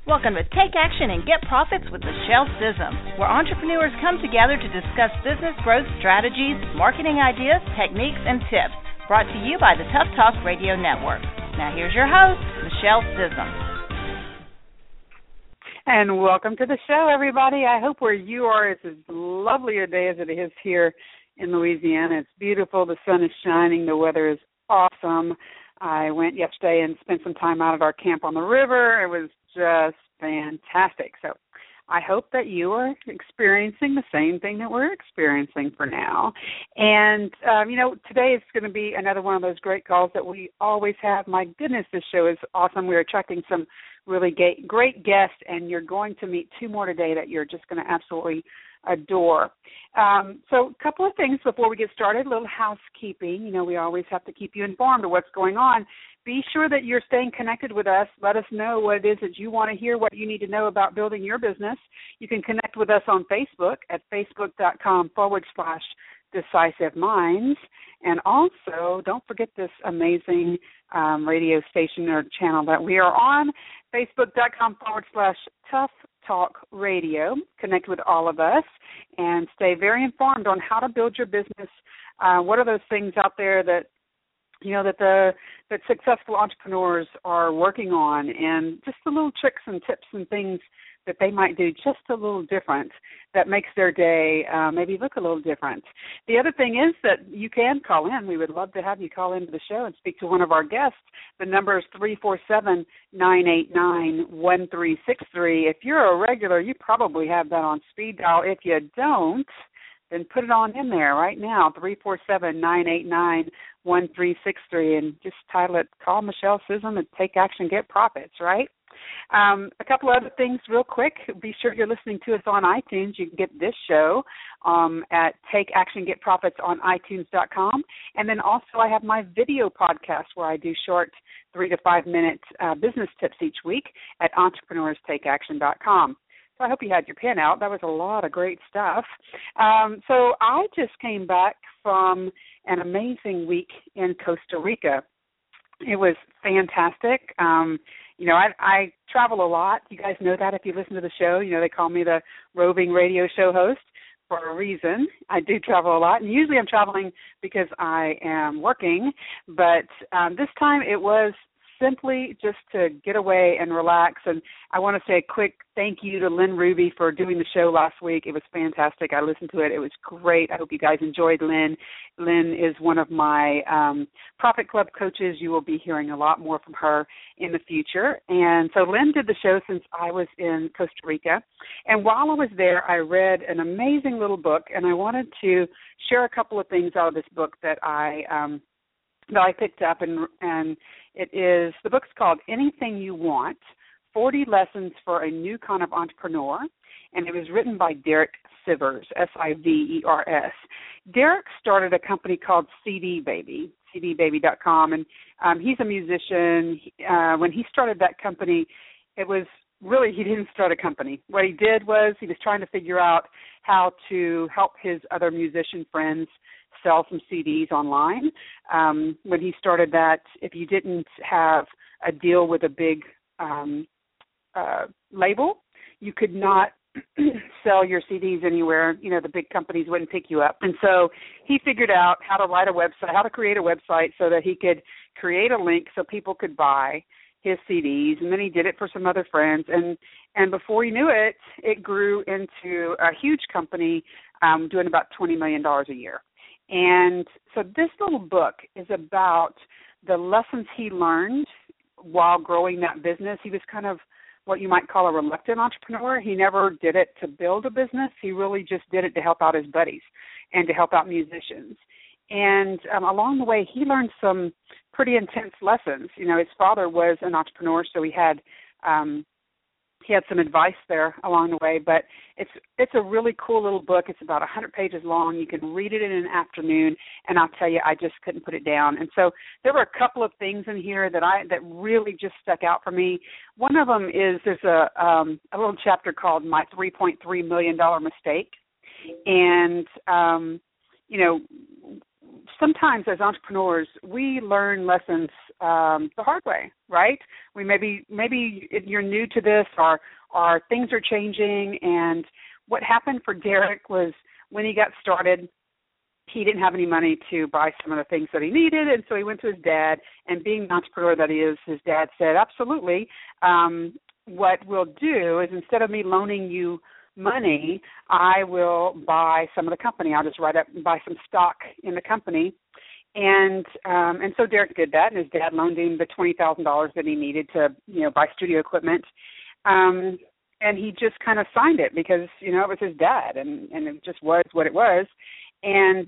Welcome to Take Action and Get Profits with Michelle Sissom, where entrepreneurs come together to discuss business growth strategies, marketing ideas, techniques, and tips. Brought to you by the Tough Talk Radio Network. Now here's your host, Michelle Sissom. And welcome to the show, everybody. I hope where you are it's as lovely a day as it is here in Louisiana. It's beautiful. The sun is shining. The weather is awesome. I went yesterday and spent some time out at our camp on the river. It was just fantastic. So I hope that you are experiencing the same thing that we're experiencing for now. And, today is going to be another one of those great calls that we always have. My goodness, this show is awesome. We're attracting some really great guests, and you're going to meet two more today that you're just going to absolutely adore. So a couple of things before we get started, a little housekeeping. You know, we always have to keep you informed of what's going on. Be sure that you're staying connected with us. Let us know what it is that you want to hear, what you need to know about building your business. You can connect with us on Facebook at facebook.com/Decisive Minds. And also, don't forget this amazing radio station or channel that we are on, facebook.com/Tough Talk Radio. Connect with all of us and stay very informed on how to build your business. What are those things out there that that successful entrepreneurs are working on, and just the little tricks and tips and things that they might do just a little different that makes their day maybe look a little different. The other thing is that you can call in. We would love to have you call into the show and speak to one of our guests. The number is 347-989-1363. If you're a regular, you probably have that on speed dial. If you don't, then put it on in there right now, 347-989-1363, and just title it, Call Michelle Sissom and Take Action, Get Profits, right? A couple other things real quick. Be sure you're listening to us on iTunes. You can get this show at Take Action, Get Profits on iTunes.com. And then also I have my video podcast where I do short 3 to 5 minute business tips each week at entrepreneurstakeaction.com. So I hope you had your pen out. That was a lot of great stuff. So I just came back from an amazing week in Costa Rica. It was fantastic. I travel a lot. You guys know that if you listen to the show. You know, they call me the roving radio show host for a reason. I do travel a lot, and usually I'm traveling because I am working. But this time it was simply just to get away and relax. And I want to say a quick thank you to Lynn Ruby for doing the show last week. It was fantastic. I listened to it. It was great. I hope you guys enjoyed Lynn. Lynn is one of my Profit Club coaches. You will be hearing a lot more from her in the future. And so Lynn did the show since I was in Costa Rica. And while I was there, I read an amazing little book, and I wanted to share a couple of things out of this book that I picked up, and the book's called Anything You Want, 40 Lessons for a New Kind of Entrepreneur, and it was written by Derek Sivers, Sivers. Derek started a company called CD Baby, cdbaby.com, and he's a musician. When he started that company, it was really, he didn't start a company. What he did was he was trying to figure out how to help his other musician friends sell some CDs online. When he started that, if you didn't have a deal with a big label, you could not sell your CDs anywhere. You know, the big companies wouldn't pick you up. And so he figured out how to create a website so that he could create a link so people could buy his CDs, and then he did it for some other friends, and before he knew it, it grew into a huge company doing about $20 million a year. And so this little book is about the lessons he learned while growing that business. He was kind of what you might call a reluctant entrepreneur. He never did it to build a business. He really just did it to help out his buddies and to help out musicians. And along the way, he learned some pretty intense lessons. You know, his father was an entrepreneur, so he had some advice there along the way. But it's a really cool little book. It's about 100 pages long. You can read it in an afternoon, and I'll tell you, I just couldn't put it down. And so there were a couple of things in here that really just stuck out for me. One of them is there's a little chapter called My $3.3 Million Mistake. And sometimes as entrepreneurs, we learn lessons the hard way, right? We maybe you're new to this, or things are changing. And what happened for Derek was when he got started, he didn't have any money to buy some of the things that he needed, and so he went to his dad. And being the entrepreneur that he is, his dad said, absolutely, what we'll do is instead of me loaning you money, I will buy some of the company. I'll just write up and buy some stock in the company. And so Derek did that, and his dad loaned him the $20,000 that he needed to, buy studio equipment. And he just kind of signed it because, it was his dad, and it just was what it was. And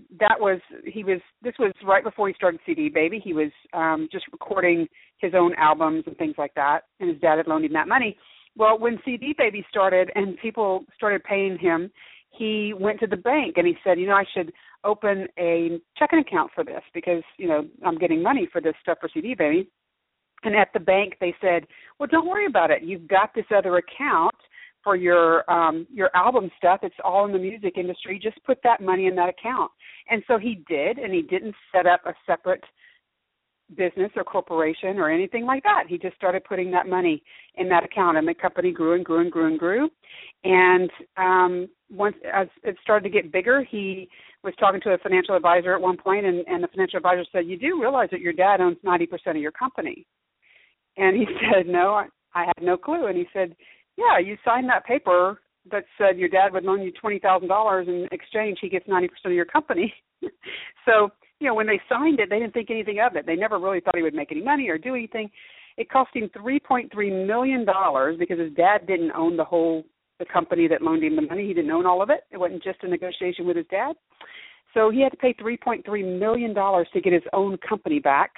this was right before he started CD Baby. He was just recording his own albums and things like that, and his dad had loaned him that money. Well, when CD Baby started and people started paying him, he went to the bank and he said, I should open a checking account for this because, I'm getting money for this stuff for CD Baby. And at the bank they said, well, don't worry about it. You've got this other account for your album stuff. It's all in the music industry. Just put that money in that account. And so he did, and he didn't set up a separate business or corporation or anything like that. He just started putting that money in that account, and the company grew and grew and grew and grew. And once as it started to get bigger, he was talking to a financial advisor at one point, and the financial advisor said, you do realize that your dad owns 90% of your company? And he said, no, I had no clue. And he said, yeah, you signed that paper that said your dad would loan you $20,000 in exchange. He gets 90% of your company. So, when they signed it, they didn't think anything of it. They never really thought he would make any money or do anything. It cost him $3.3 million because his dad didn't own the company that loaned him the money. He didn't own all of it. It wasn't just a negotiation with his dad. So he had to pay $3.3 million to get his own company back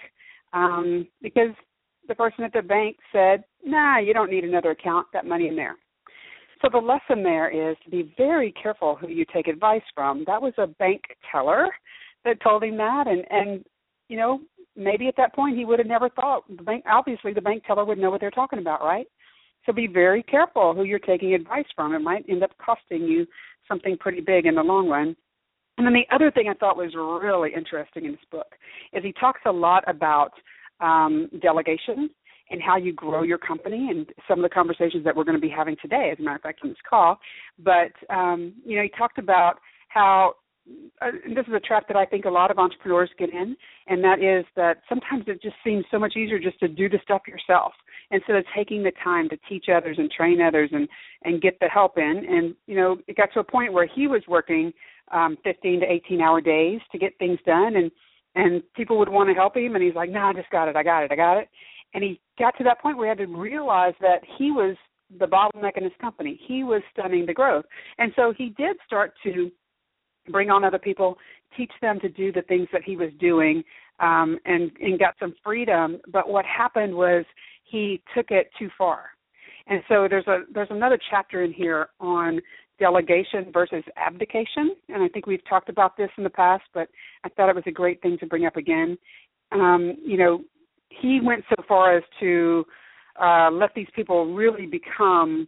because the person at the bank said, nah, you don't need another account, that money in there. So the lesson there is to be very careful who you take advice from. That was a bank teller that told him that, and maybe at that point he would have never thought. Obviously the bank teller would know what they're talking about, right? So be very careful who you're taking advice from. It might end up costing you something pretty big in the long run. And then the other thing I thought was really interesting in this book is he talks a lot about delegation and how you grow your company, and some of the conversations that we're going to be having today, as a matter of fact, on this call. But, he talked about how, and this is a trap that I think a lot of entrepreneurs get in, and that is that sometimes it just seems so much easier just to do the stuff yourself instead of taking the time to teach others and train others and get the help in. And, it got to a point where he was working 15 to 18-hour days to get things done, and people would want to help him, and he's like, no, I just got it. And he got to that point where he had to realize that he was the bottleneck in his company. He was stunning the growth. And so he did start to bring on other people, teach them to do the things that he was doing, and got some freedom. But what happened was he took it too far. And so there's another chapter in here on delegation versus abdication, and I think we've talked about this in the past, but I thought it was a great thing to bring up again. He went so far as to let these people really become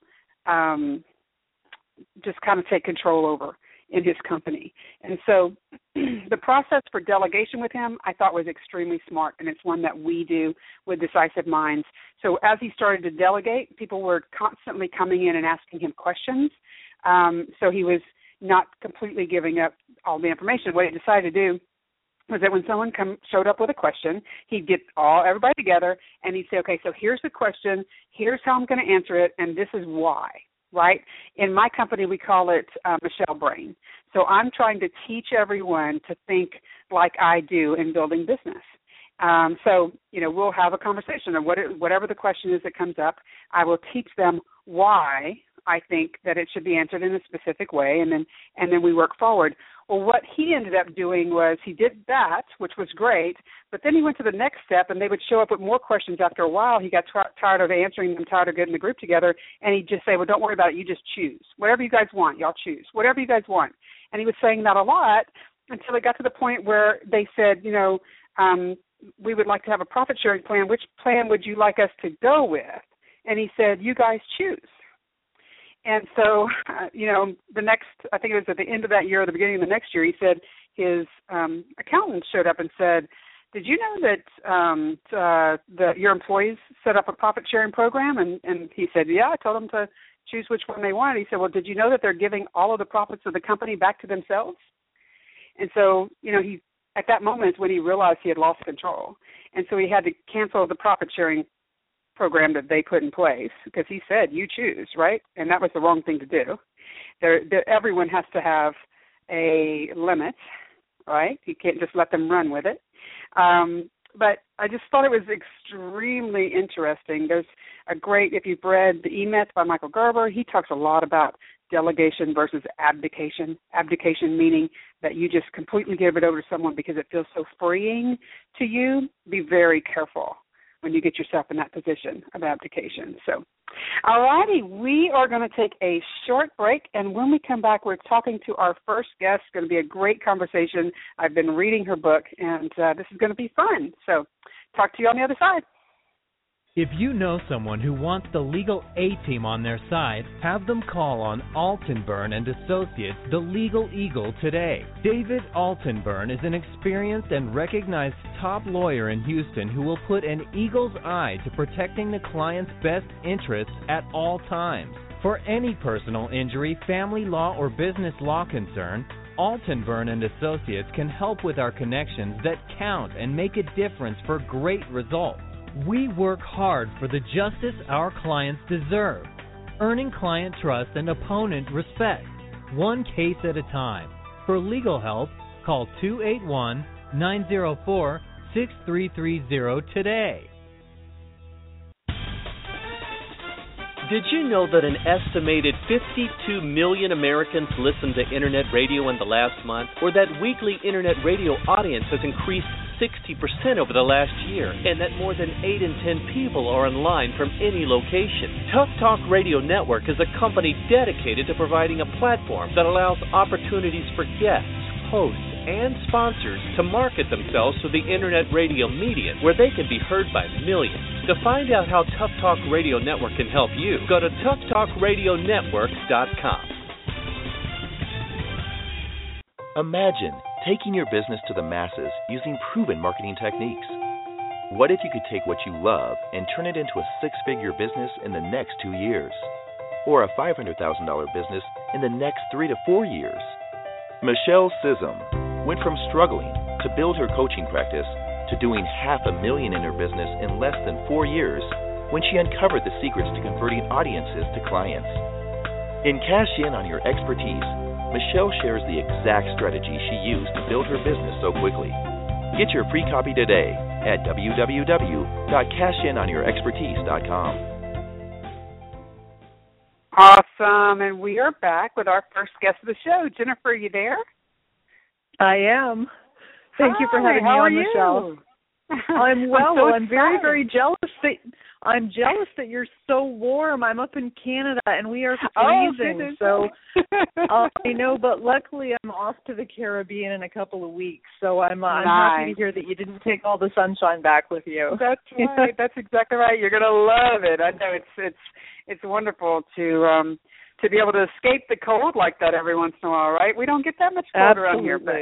just kind of take control over in his company. And so the process for delegation with him I thought was extremely smart, and it's one that we do with Decisive Minds. So as he started to delegate, people were constantly coming in and asking him questions. So he was not completely giving up all the information. What he decided to do was that when someone showed up with a question, he'd get everybody together and he'd say, okay, so here's the question, here's how I'm going to answer it, and this is why, right? In my company, we call it Michelle Brain. So I'm trying to teach everyone to think like I do in building business. So, we'll have a conversation, and whatever the question is that comes up, I will teach them why I think that it should be answered in a specific way, and then we work forward. Well, what he ended up doing was he did that, which was great, but then he went to the next step, and they would show up with more questions after a while. He got tired of answering them, tired of getting the group together, and he'd just say, well, don't worry about it. You just choose. Whatever you guys want, y'all choose. Whatever you guys want. And he was saying that a lot until it got to the point where they said, we would like to have a profit-sharing plan. Which plan would you like us to go with? And he said, you guys choose. And so, the next, I think it was at the end of that year or the beginning of the next year, he said, his accountant showed up and said, "Did you know that your employees set up a profit-sharing program?" And he said, "Yeah, I told them to choose which one they wanted." He said, "Well, did you know that they're giving all of the profits of the company back to themselves?" And so, he at that moment is when he realized he had lost control. And so he had to cancel the profit-sharing program that they put in place because he said, "You choose," right? And that was the wrong thing to do. Everyone has to have a limit, right? You can't just let them run with it. But I just thought it was extremely interesting. There's if you've read The E-Myth by Michael Gerber, he talks a lot about delegation versus abdication. Abdication meaning that you just completely give it over to someone because it feels so freeing to you. Be very careful when you get yourself in that position of abdication. So, all righty, we are going to take a short break, and when we come back, we're talking to our first guest. It's going to be a great conversation. I've been reading her book, and this is going to be fun. So, talk to you on the other side. If you know someone who wants the legal A-team on their side, have them call on Altenburn and Associates, the Legal Eagle, today. David Altenburn is an experienced and recognized top lawyer in Houston who will put an eagle's eye to protecting the client's best interests at all times. For any personal injury, family law, or business law concern, Altenburn and Associates can help with our connections that count and make a difference for great results. We work hard for the justice our clients deserve, earning client trust and opponent respect, one case at a time. For legal help, call 281-904-6330 today. Did you know that an estimated 52 million Americans listened to Internet radio in the last month? Or that weekly Internet radio audience has increased 60% over the last year, and that more than 8 in 10 people are online from any location? Tough Talk Radio Network is a company dedicated to providing a platform that allows opportunities for guests, hosts, and sponsors to market themselves to the Internet radio media, where they can be heard by millions. To find out how Tough Talk Radio Network can help you, go to toughtalkradionetwork.com. Imagine taking your business to the masses using proven marketing techniques. What if you could take what you love and turn it into a six-figure business in the next 2 years? Or a $500,000 business in the next 3 to 4 years? Michelle Sissom went from struggling to build her coaching practice to doing $500,000 in her business in less than 4 years when she uncovered the secrets to converting audiences to clients. In Cash In on Your Expertise, Michelle shares the exact strategy she used to build her business so quickly. Get your free copy today at www.cashinonyourexpertise.com. Awesome, and we are back with our first guest of the show. Jennifer, are you there? I am. Thank you for having me on, Michelle. I'm well. I'm very, very jealous that you're so warm. I'm up in Canada and we are freezing. So I know, but luckily I'm off to the Caribbean in a couple of weeks. So I'm happy to hear that you didn't take all the sunshine back with you. That's right. That's exactly right. You're gonna love it. I know it's wonderful to be able to escape the cold like that every once in a while, right? We don't get that much cold around here, but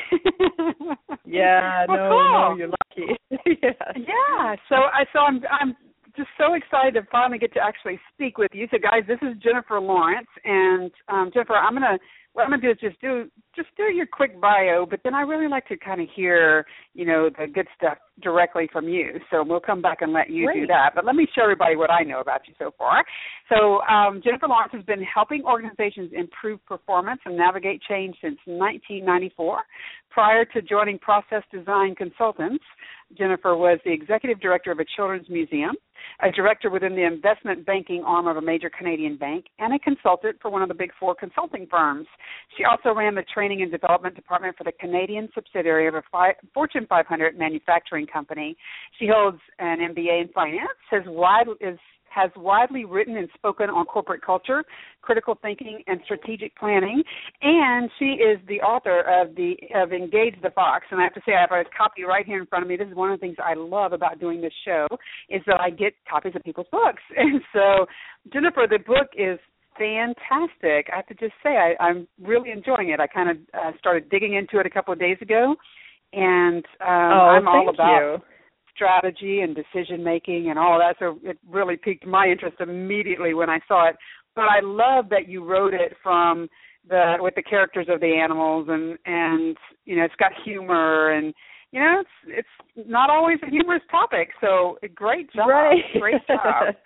yeah, well, no, cool. No, you're lucky. Yeah. So I'm just so excited to finally get to actually speak with you. So, guys, this is Jennifer Lawrence, and Jennifer, what I'm gonna do is just do your quick bio, but then I really like to kind of hear, the good stuff directly from you. So we'll come back and let you do that. But let me show everybody what I know about you so far. So Jennifer Lawrence has been helping organizations improve performance and navigate change since 1994. Prior to joining Process Design Consultants, Jennifer was the executive director of a children's museum, a director within the investment banking arm of a major Canadian bank, and a consultant for one of the Big Four consulting firms. She also ran the training and development department for the Canadian subsidiary of a Fortune 500 manufacturing company. She holds an MBA in finance, has widely written and spoken on corporate culture, critical thinking, and strategic planning, and she is the author of Engage the Fox. And I have to say, I have a copy right here in front of me. This is one of the things I love about doing this show, is that I get copies of people's books. And so, Jennifer, the book is fantastic. I have to just say I'm really enjoying it. I kind of started digging into it a couple of days ago, and I'm all about strategy and decision making and all of that. So it really piqued my interest immediately when I saw it. But I love that you wrote it from with the characters of the animals, and you know, it's got humor, and you know, it's not always a humorous topic. So great job, right. Great job.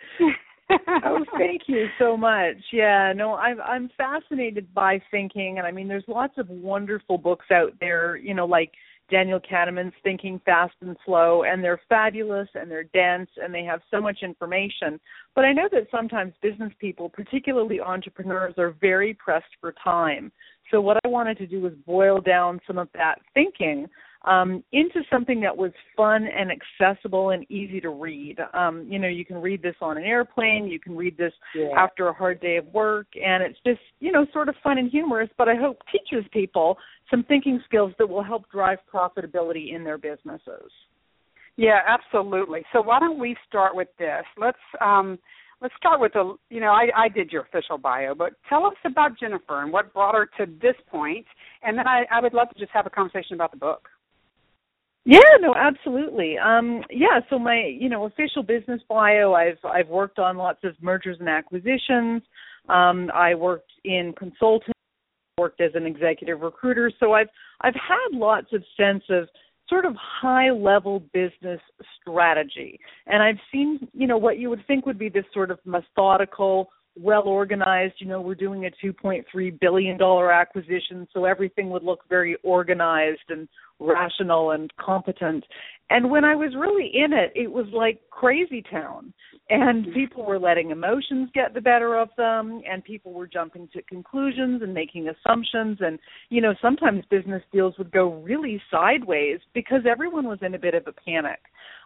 Oh, thank you so much. Yeah, no, I'm fascinated by thinking, and I mean, there's lots of wonderful books out there, you know, like Daniel Kahneman's Thinking Fast and Slow, and they're fabulous and they're dense and they have so much information. But I know that sometimes business people, particularly entrepreneurs, are very pressed for time. So what I wanted to do was boil down some of that thinking into something that was fun and accessible and easy to read. You know, you can read this on an airplane, you can read this after a hard day of work, and it's just, you know, sort of fun and humorous, but I hope teaches people some thinking skills that will help drive profitability in their businesses. Yeah, absolutely. So why don't we start with this? Let's start with I did your official bio, but tell us about Jennifer and what brought her to this point, and then I would love to just have a conversation about the book. Yeah, no, absolutely. So my, you know, official business bio, I've worked on lots of mergers and acquisitions. I worked in consulting, worked as an executive recruiter. So I've had lots of sense of sort of high-level business strategy. And I've seen, you know, what you would think would be this sort of methodical, well-organized, you know, we're doing a $2.3 billion acquisition, so everything would look very organized and rational and competent. And when I was really in it, it was like crazy town. And people were letting emotions get the better of them, and people were jumping to conclusions and making assumptions. And, you know, sometimes business deals would go really sideways because everyone was in a bit of a panic.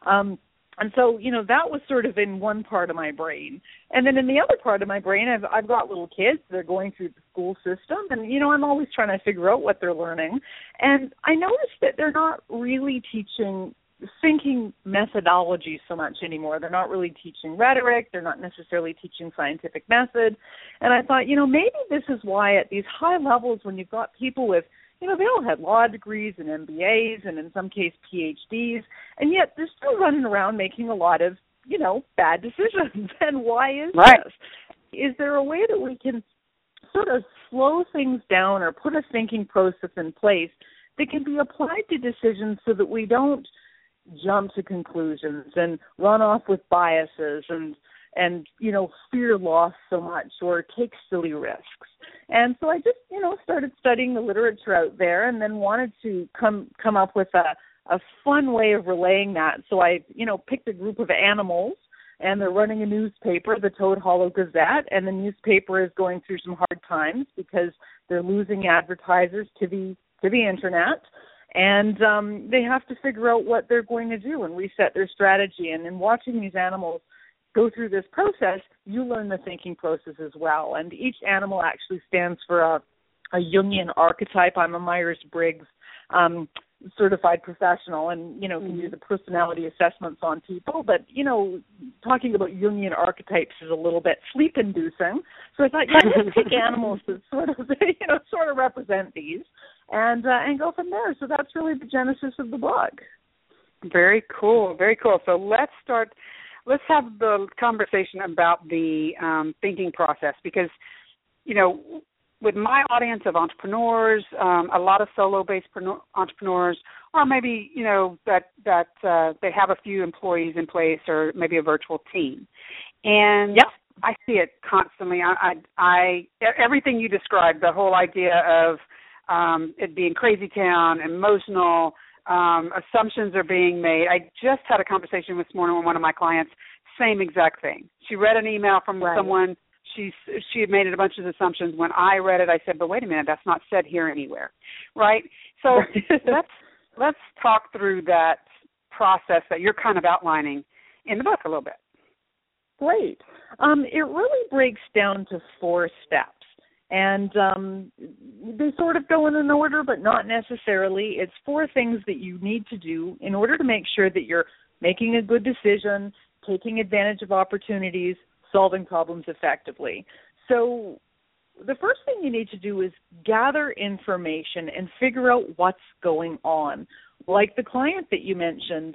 And so, you know, that was sort of in one part of my brain. And then in the other part of my brain, I've got little kids. They're going through the school system. And, you know, I'm always trying to figure out what they're learning. And I noticed that they're not really teaching thinking methodology so much anymore. They're not really teaching rhetoric. They're not necessarily teaching scientific method. And I thought, you know, maybe this is why at these high levels when you've got people with, you know, they all had law degrees and MBAs and in some case PhDs, and yet they're still running around making a lot of, you know, bad decisions. And why is this? Is there a way that we can sort of slow things down or put a thinking process in place that can be applied to decisions so that we don't jump to conclusions and run off with biases and you know, fear loss so much or take silly risks? And so I just, you know, started studying the literature out there and then wanted to come up with a fun way of relaying that. So I, you know, picked a group of animals, and they're running a newspaper, the Toad Hollow Gazette, and the newspaper is going through some hard times because they're losing advertisers to the internet. And they have to figure out what they're going to do and reset their strategy. And in watching these animals go through this process, you learn the thinking process as well. And each animal actually stands for a Jungian archetype. I'm a Myers-Briggs certified professional and, you know, can do the personality assessments on people. But, you know, talking about Jungian archetypes is a little bit sleep-inducing. So I thought, let's pick animals that sort of represent these and go from there. So that's really the genesis of the book. Very cool. Very cool. So let's have the conversation about the thinking process because, you know, with my audience of entrepreneurs, a lot of solo-based entrepreneurs, or maybe, you know, that they have a few employees in place or maybe a virtual team. And I see it constantly. I everything you described, the whole idea of it being crazy town, emotional, assumptions are being made. I just had a conversation this morning with one of my clients, same exact thing. She read an email from someone. She had made a bunch of assumptions. When I read it, I said, but wait a minute, that's not said here anywhere, right? So let's talk through that process that you're kind of outlining in the book a little bit. Great. It really breaks down to 4 steps. And they sort of go in an order, but not necessarily. It's 4 things that you need to do in order to make sure that you're making a good decision, taking advantage of opportunities, solving problems effectively. So the first thing you need to do is gather information and figure out what's going on. Like the client that you mentioned,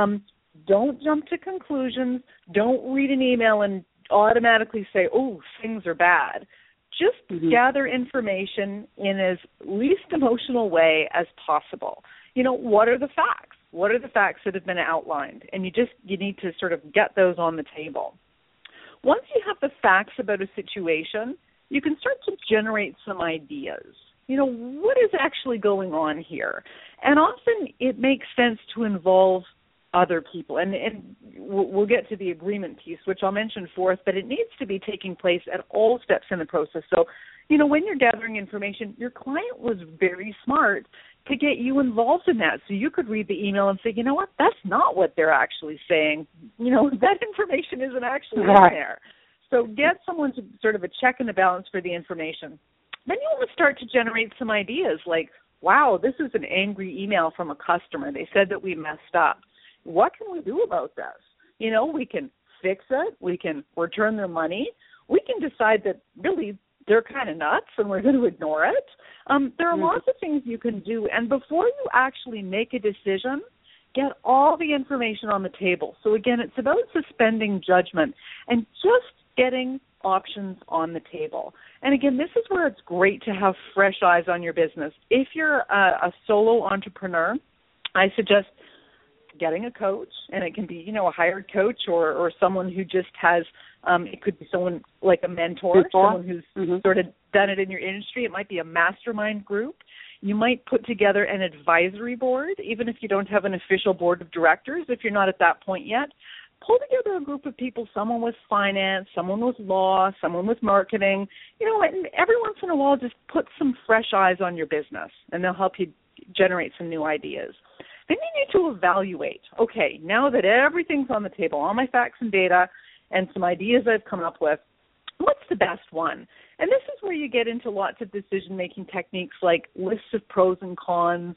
don't jump to conclusions. Don't read an email and automatically say, oh, things are bad. Just gather information in as least emotional way as possible. What are the facts? What are the facts that have been outlined? And you need to sort of get those on the table. Once you have the facts about a situation, you can start to generate some ideas. What is actually going on here? And often it makes sense to involve other people. And we'll get to the agreement piece, which I'll mention forth, but it needs to be taking place at all steps in the process. So, when you're gathering information, your client was very smart to get you involved in that. So you could read the email and say, you know what, that's not what they're actually saying. That information isn't actually in there. So get someone to sort of a check and a balance for the information. Then you want to start to generate some ideas like, wow, this is an angry email from a customer. They said that we messed up. What can we do about this? We can fix it. We can return their money. We can decide that really they're kind of nuts and we're going to ignore it. There are lots of things you can do. And before you actually make a decision, get all the information on the table. So, again, it's about suspending judgment and just getting options on the table. And, again, this is where it's great to have fresh eyes on your business. If you're a solo entrepreneur, I suggest getting a coach, and it can be, a hired coach or someone who just has, it could be someone like a mentor, someone who's sort of done it in your industry. It might be a mastermind group. You might put together an advisory board, even if you don't have an official board of directors, if you're not at that point yet. Pull together a group of people, someone with finance, someone with law, someone with marketing, and every once in a while just put some fresh eyes on your business, and they'll help you generate some new ideas. Then you need to evaluate, okay, now that everything's on the table, all my facts and data and some ideas I've come up with, what's the best one? And this is where you get into lots of decision-making techniques like lists of pros and cons.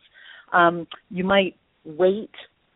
You might rate,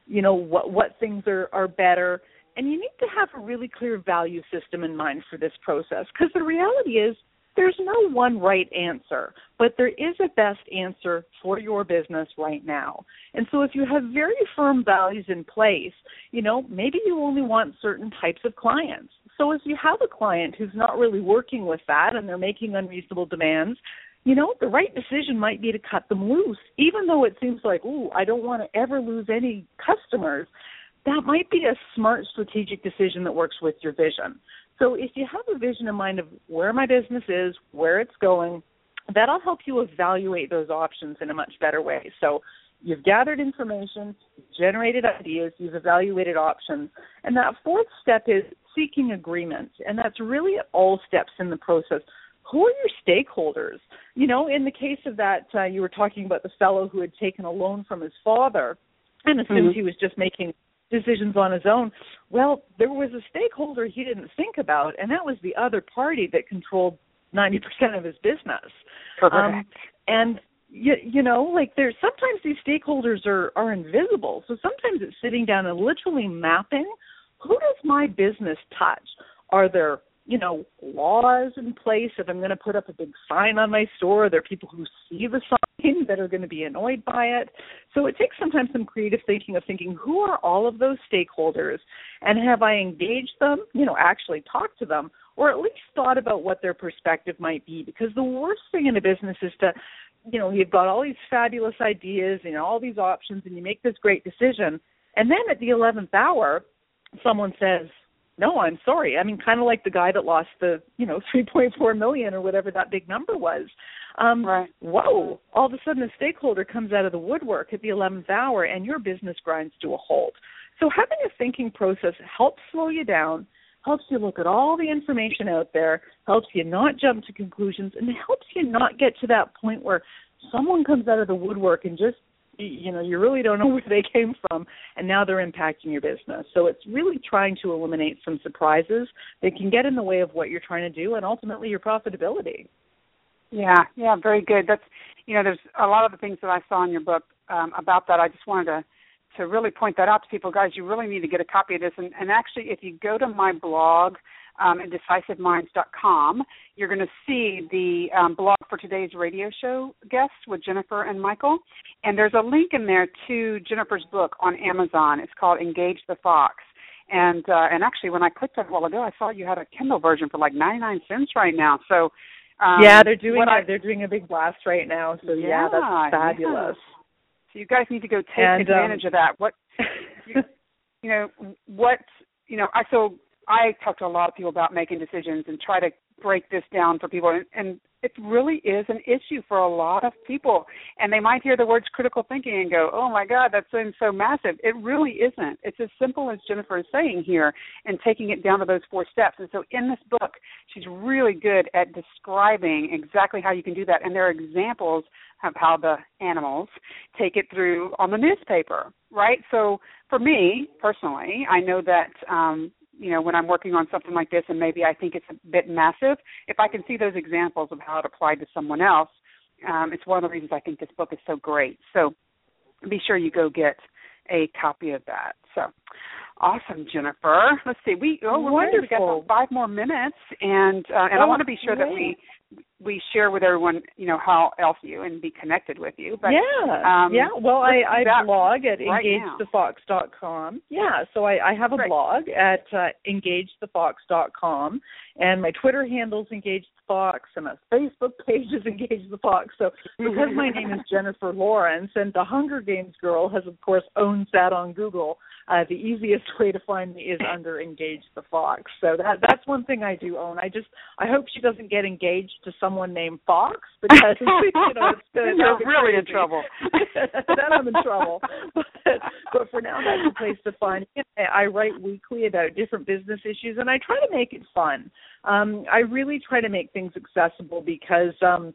what things are better. And you need to have a really clear value system in mind for this process, because the reality is there's no one right answer, but there is a best answer for your business right now. And so if you have very firm values in place, maybe you only want certain types of clients. So if you have a client who's not really working with that and they're making unreasonable demands, the right decision might be to cut them loose, even though it seems like, I don't want to ever lose any customers. That might be a smart strategic decision that works with your vision. So if you have a vision in mind of where my business is, where it's going, that'll help you evaluate those options in a much better way. So you've gathered information, you've generated ideas, you've evaluated options, and that fourth step is seeking agreement, and that's really at all steps in the process. Who are your stakeholders? In the case of that, you were talking about the fellow who had taken a loan from his father and assumed he was just making decisions on his own. Well, there was a stakeholder he didn't think about, and that was the other party that controlled 90% of his business. And there's sometimes these stakeholders are invisible. So sometimes it's sitting down and literally mapping, who does my business touch? Are there laws in place? If I'm going to put up a big sign on my store, are there people who see the sign that are going to be annoyed by it? So it takes sometimes some creative thinking of thinking, who are all of those stakeholders, and have I engaged them, actually talked to them, or at least thought about what their perspective might be? Because the worst thing in a business is to, you've got all these fabulous ideas and all these options, and you make this great decision, and then at the 11th hour, someone says, no, I'm sorry. I mean, kind of like the guy that lost the, $3.4 million or whatever that big number was. Whoa, all of a sudden a stakeholder comes out of the woodwork at the 11th hour and your business grinds to a halt. So having a thinking process helps slow you down, helps you look at all the information out there, helps you not jump to conclusions, and helps you not get to that point where someone comes out of the woodwork and just, you really don't know where they came from, and now they're impacting your business. So it's really trying to eliminate some surprises that can get in the way of what you're trying to do and ultimately your profitability. Yeah, very good. That's, there's a lot of the things that I saw in your book about that. I just wanted to really point that out to people. Guys, you really need to get a copy of this. And actually, if you go to my blog, at DecisiveMinds.com. You're going to see the blog for today's radio show guests with Jennifer and Michael. And there's a link in there to Jennifer's book on Amazon. It's called Engage the Fox. And actually, when I clicked on it a while ago, I saw you had a Kindle version for like 99 cents right now. So yeah, they're doing a big blast right now. So yeah that's fabulous. Yeah. So you guys need to go take advantage of that. So I talk to a lot of people about making decisions and try to break this down for people, and it really is an issue for a lot of people. And they might hear the words critical thinking and go, oh, my God, that seems so massive. It really isn't. It's as simple as Jennifer is saying here and taking it down to those 4 steps. And so in this book, she's really good at describing exactly how you can do that. And there are examples of how the animals take it through on the newspaper, right? So for me, personally, I know that when I'm working on something like this and maybe I think it's a bit massive, if I can see those examples of how it applied to someone else, it's one of the reasons I think this book is so great. So be sure you go get a copy of that. So awesome, Jennifer. Let's see. We're wonderful. We got about 5 more minutes, and I want to be sure that we share with everyone, how else you and be connected with you. But, Well, I blog at engagethefox.com. Yeah, so I have a blog at engagethefox.com, and my Twitter handle is EngageTheFox, and my Facebook page is EngageTheFox. So because my name is Jennifer Lawrence, and the Hunger Games girl has, of course, owned that on Google, the easiest way to find me is under Engage the Fox. So that's one thing I do own. I hope she doesn't get engaged to someone named Fox, because you're really in trouble. Then I'm in trouble. But for now, that's a place to find me. I write weekly about different business issues, and I try to make it fun. I really try to make things accessible, because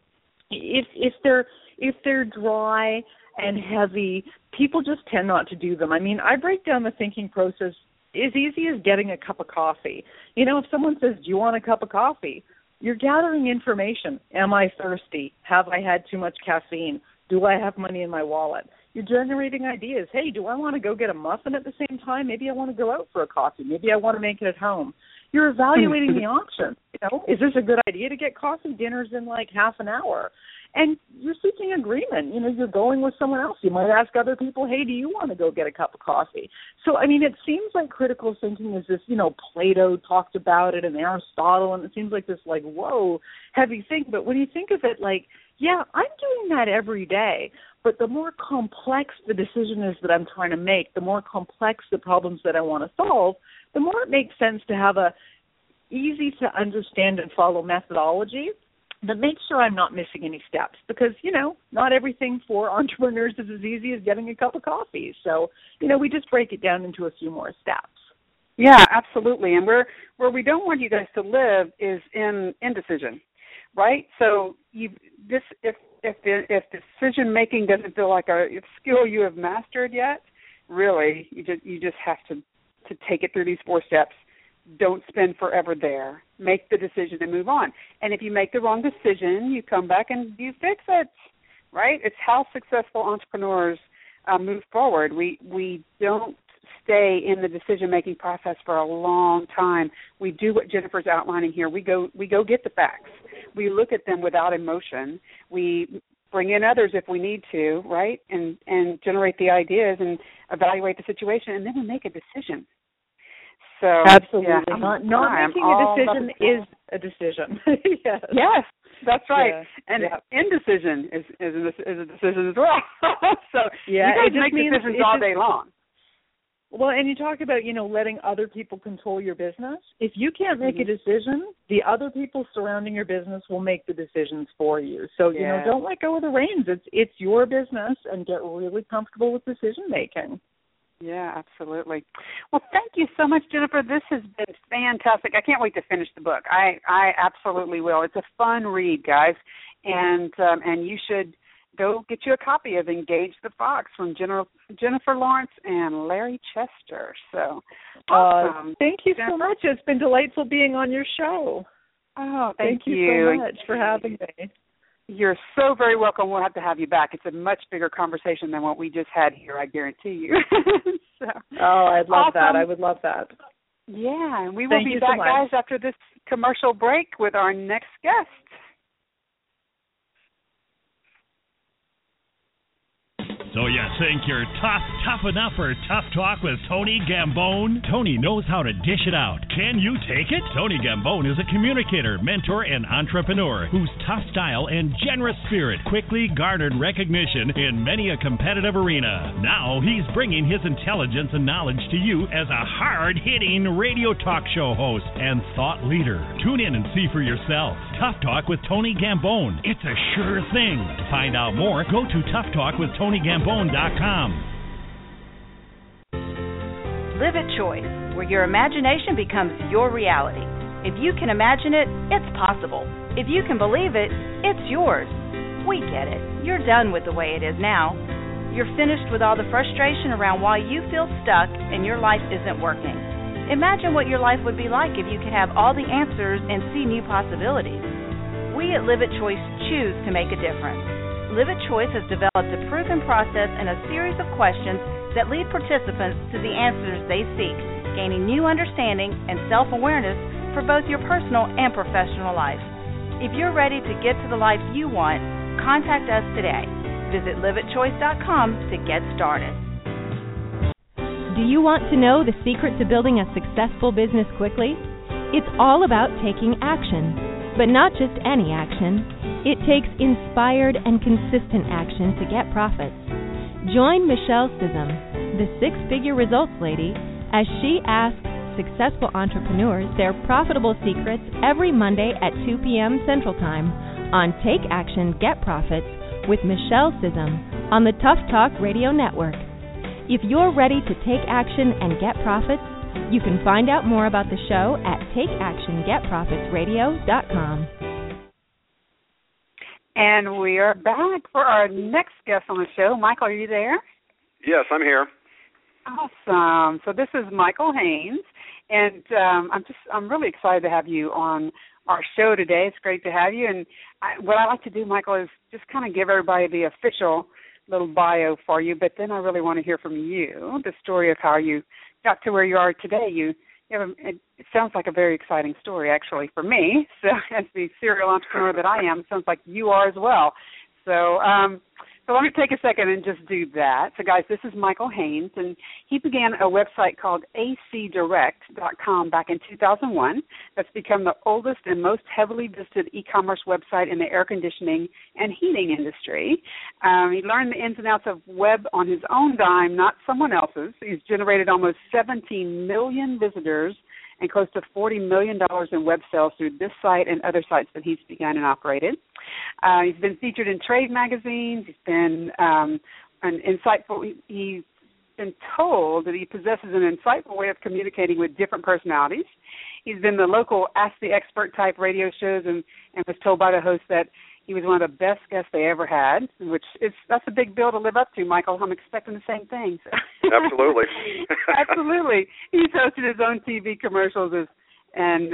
if they're dry and heavy, people just tend not to do them. I mean, I break down the thinking process as easy as getting a cup of coffee. If someone says, do you want a cup of coffee? You're gathering information. Am I thirsty? Have I had too much caffeine? Do I have money in my wallet? You're generating ideas. Hey, do I want to go get a muffin at the same time? Maybe I want to go out for a coffee. Maybe I want to make it at home. You're evaluating the options. Is this a good idea to get coffee? Dinner's in like half an hour. And you're seeking agreement. You're going with someone else. You might ask other people, hey, do you want to go get a cup of coffee? So, I mean, it seems like critical thinking is this, Plato talked about it and Aristotle, and it seems like this, whoa, heavy thing. But when you think of it yeah, I'm doing that every day. But the more complex the decision is that I'm trying to make, the more complex the problems that I want to solve, the more it makes sense to have a easy to understand and follow methodology that makes sure I'm not missing any steps, because, not everything for entrepreneurs is as easy as getting a cup of coffee. So, we just break it down into a few more steps. Yeah, absolutely. And where we don't want you guys to live is in indecision, right? So if decision making doesn't feel like a skill you have mastered yet, really, you just have to take it through these 4 steps. Don't spend forever there. Make the decision and move on. And if you make the wrong decision, you come back and you fix it, right? It's how successful entrepreneurs move forward. We don't stay in the decision-making process for a long time. We do what Jennifer's outlining here. We go get the facts. We look at them without emotion. We bring in others if we need to, right, and generate the ideas and evaluate the situation, and then we make a decision. So absolutely, not making a decision is a decision. Yes, that's right. And indecision is a decision as well. So you guys make decisions all day long. Well, and you talk about, letting other people control your business. If you can't make a decision, the other people surrounding your business will make the decisions for you. So, don't let go of the reins. It's your business, and get really comfortable with decision making. Yeah, absolutely. Well, thank you so much, Jennifer. This has been fantastic. I can't wait to finish the book. I absolutely will. It's a fun read, guys, and you should go get you a copy of Engage the Fox from Jennifer Lawrence and Larry Chester. So, awesome. Thank you so much. It's been delightful being on your show. Oh, thank you so much for having me. You're so very welcome. We'll have to have you back. It's a much bigger conversation than what we just had here, I guarantee you. I'd love that. I would love that. Yeah, and we will Thank be you back, so much. guys, after this commercial break with our next guest. So you think you're tough enough for Tough Talk with Tony Gambone? Tony knows how to dish it out. Can you take it? Tony Gambone is a communicator, mentor, and entrepreneur whose tough style and generous spirit quickly garnered recognition in many a competitive arena. Now he's bringing his intelligence and knowledge to you as a hard-hitting radio talk show host and thought leader. Tune in and see for yourself. Tough Talk with Tony Gambone. It's a sure thing. To find out more, go to toughtalkwithtonyGambone.com. Live at Choice, where your imagination becomes your reality. If you can imagine it, it's possible. If you can believe it, it's yours. We get it. You're done with the way it is now. You're finished with all the frustration around why you feel stuck and your life isn't working. Imagine what your life would be like if you could have all the answers and see new possibilities. We at Live at Choice choose to make a difference. Live at Choice has developed a proven process and a series of questions that lead participants to the answers they seek, gaining new understanding and self-awareness for both your personal and professional life. If you're ready to get to the life you want, contact us today. Visit liveatchoice.com to get started. Do you want to know the secret to building a successful business quickly? It's all about taking action, but not just any action. It takes inspired and consistent action to get profits. Join Michelle Sissom, the six-figure results lady, as she asks successful entrepreneurs their profitable secrets every Monday at 2 p.m. Central Time on Take Action, Get Profits with Michelle Sissom on the Tough Talk Radio Network. If you're ready to take action and get profits, you can find out more about the show at takeactiongetprofitsradio.com. And we are back for our next guest on the show. Michael, are you there? Yes, I'm here. Awesome. So this is Michael Haynes, and I'm really excited to have you on our show today. It's great to have you. And what I like to do, Michael, is just kind of give everybody the official little bio for you, but then I really want to hear from you, the story of how you got to where you are today. It sounds like a very exciting story, actually, for me. So as the serial entrepreneur that I am, it sounds like you are as well. So let me take a second and just do that. So, guys, this is Michael Haynes, and he began a website called acdirect.com back in 2001. That's become the oldest and most heavily visited e-commerce website in the air conditioning and heating industry. He learned the ins and outs of web on his own dime, not someone else's. He's generated almost 17 million visitors and close to $40 million in web sales through this site and other sites that he's begun and operated. He's been featured in trade magazines. He's been an insightful. He's been told that he possesses an insightful way of communicating with different personalities. He's been the local Ask the Expert type radio shows and was told by the host that he was one of the best guests they ever had, that's a big bill to live up to, Michael. I'm expecting the same thing. Absolutely. Absolutely. He's hosted his own TV commercials and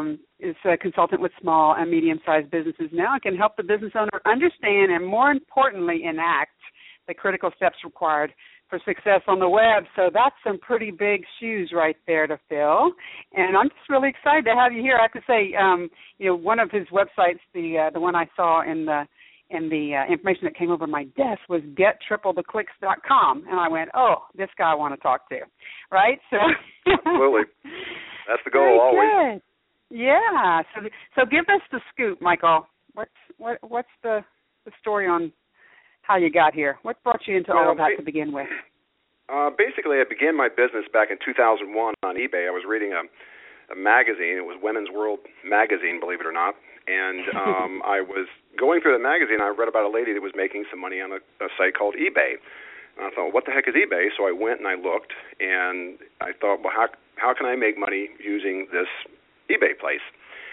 is a consultant with small and medium-sized businesses now and can help the business owner understand and, more importantly, enact the critical steps required for success on the web. So that's some pretty big shoes right there to fill. And I'm just really excited to have you here. I have to say, one of his websites, the one I saw in the information that came over my desk was gettripletheclicks.com. And I went, oh, this guy I want to talk to, right? So absolutely. That's the goal always. Good. Yeah. So give us the scoop, Michael. What's the story on how you got here? What brought you into all of that to begin with? Basically, I began my business back in 2001 on eBay. I was reading a magazine. It was Women's World magazine, believe it or not. And I was going through the magazine. I read about a lady that was making some money on a site called eBay. And I thought, what the heck is eBay? So I went and I looked, and I thought, well, how can I make money using this eBay place?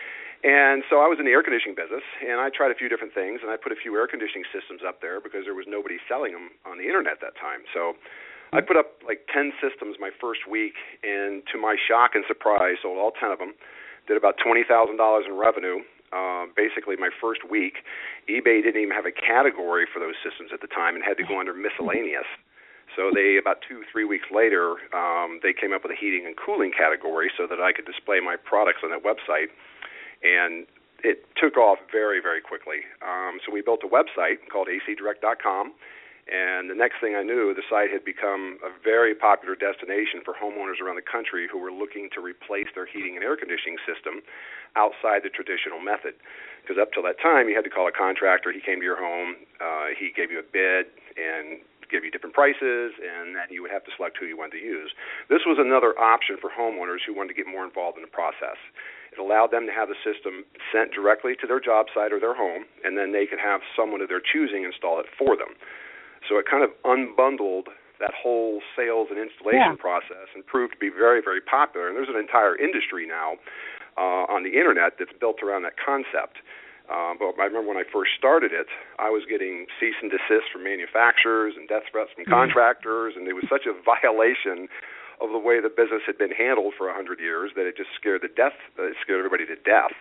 And so I was in the air conditioning business, and I tried a few different things, and I put a few air conditioning systems up there because there was nobody selling them on the internet at that time. So I put up like 10 systems my first week, and to my shock and surprise, sold all 10 of them, did about $20,000 in revenue. Basically, my first week, eBay didn't even have a category for those systems at the time and had to go under miscellaneous. So they, about 2-3 weeks later, they came up with a heating and cooling category so that I could display my products on that website. And it took off very, very quickly. So we built a website called acdirect.com. And the next thing I knew, the site had become a very popular destination for homeowners around the country who were looking to replace their heating and air conditioning system outside the traditional method. Because up till that time, you had to call a contractor. He came to your home. He gave you a bid and give you different prices, and then you would have to select who you wanted to use. This was another option for homeowners who wanted to get more involved in the process. It allowed them to have the system sent directly to their job site or their home, and then they could have someone of their choosing install it for them. So it kind of unbundled that whole sales and installation process and proved to be very, very popular. And there's an entire industry now on the Internet that's built around that concept. But I remember when I first started it, I was getting cease and desist from manufacturers and death threats from contractors, and it was such a violation of the way the business had been handled for 100 years that it just scared everybody to death.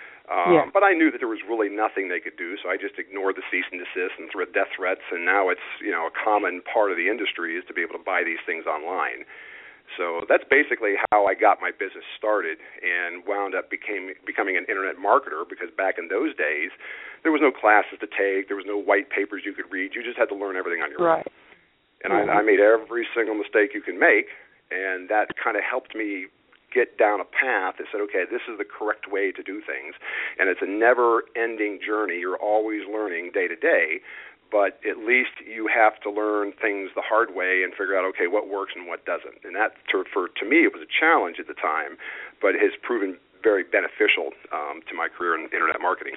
But I knew that there was really nothing they could do, so I just ignored the cease and desist and death threats, and now it's a common part of the industry is to be able to buy these things online. So that's basically how I got my business started and wound up becoming an Internet marketer, because back in those days, there was no classes to take, there was no white papers you could read, you just had to learn everything on your own. And I made every single mistake you can make, and that kind of helped me get down a path that said, okay, this is the correct way to do things. And it's a never-ending journey. You're always learning day to day, but at least you have to learn things the hard way and figure out, okay, what works and what doesn't. And that, to me, it was a challenge at the time, but it has proven very beneficial to my career in Internet marketing.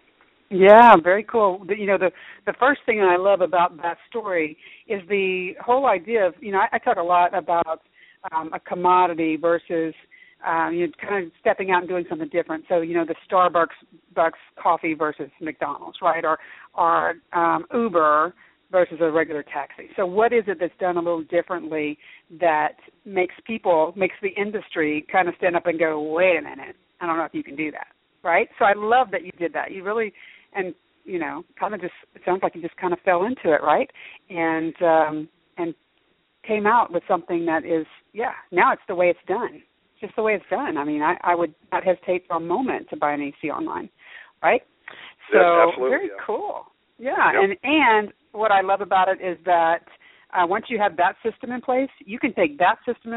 Yeah, very cool. The first thing I love about that story is the whole idea of, I talk a lot about a commodity versus kind of stepping out and doing something different. So, the Starbucks coffee versus McDonald's, right? Or Uber versus a regular taxi. So what is it that's done a little differently that makes the industry kind of stand up and go, wait a minute, I don't know if you can do that, right? So I love that you did that. You really, and, kind of just, it sounds like you just kind of fell into it, right? And came out with something that is, now it's the way it's done. It's just the way it's done. I mean, I would not hesitate for a moment to buy an AC online, right? So very cool. Yeah, yep. And what I love about it is that once you have that system in place, you can take that system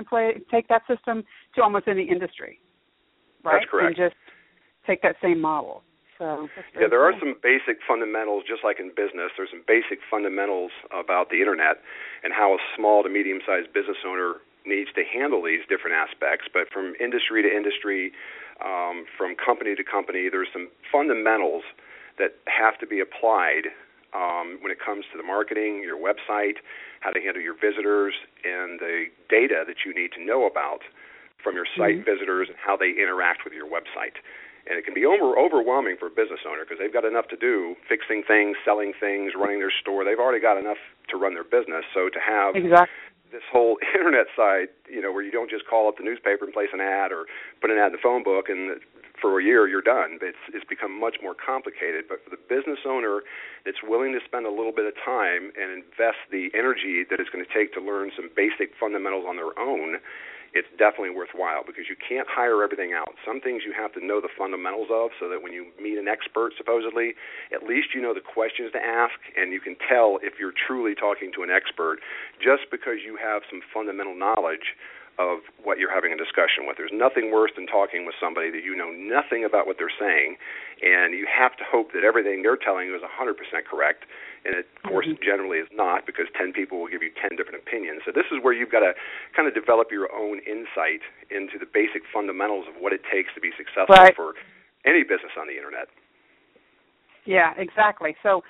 to almost any industry, right? That's correct. And just take that same model. So there are some basic fundamentals, just like in business. There's some basic fundamentals about the Internet and how a small to medium-sized business owner needs to handle these different aspects. But from industry to industry, from company to company, there's some fundamentals that have to be applied when it comes to the marketing, your website, how to handle your visitors, and the data that you need to know about from your site visitors and how they interact with your website. And it can be overwhelming for a business owner because they've got enough to do, fixing things, selling things, running their store. They've already got enough to run their business. So to have this whole Internet side, where you don't just call up the newspaper and place an ad or put an ad in the phone book and for a year you're done. It's become much more complicated. But for the business owner that's willing to spend a little bit of time and invest the energy that it's going to take to learn some basic fundamentals on their own, it's definitely worthwhile because you can't hire everything out. Some things you have to know the fundamentals of so that when you meet an expert, supposedly, at least you know the questions to ask and you can tell if you're truly talking to an expert just because you have some fundamental knowledge of what you're having a discussion with. There's nothing worse than talking with somebody that you know nothing about what they're saying, and you have to hope that everything they're telling you is 100% correct, and it, of course, it generally is not because 10 people will give you 10 different opinions. So this is where you've got to kind of develop your own insight into the basic fundamentals of what it takes to be successful for any business on the Internet. Yeah, exactly. So,